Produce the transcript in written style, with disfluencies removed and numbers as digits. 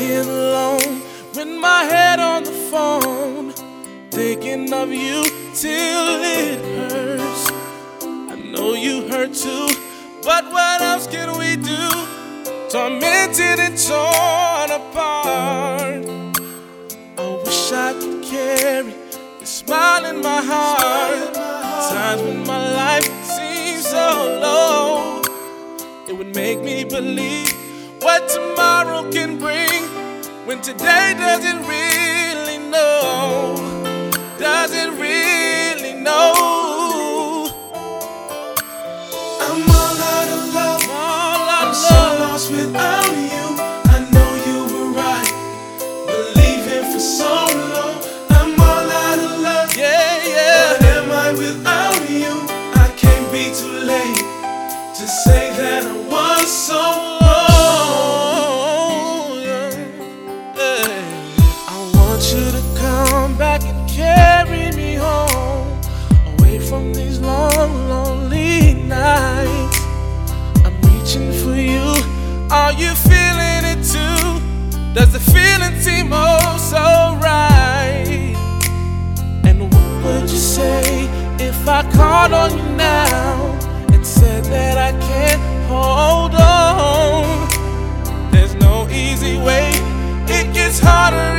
Lying alone with my head on the phone, thinking of you till it hurts. I know you hurt too, but what else can we do? Tormented and torn apart. I wish I could carry the smile in my heart. Times when my life seems so low, it would make me believe what tomorrow can bring, when today doesn't really know, doesn't really know. I'm all out of love, I'm so lost without you. I know you were right, believing for so long. I'm all out of love, Yeah. but am I without you? I can't be too late to say that I was so wrong. I want you to come back and carry me home, away from these long, lonely nights. I'm reaching for you. Are you feeling it too? Does the feeling seem oh so right? And what would you say if I called on you now and said that I can't hold on? There's no easy way, it gets harder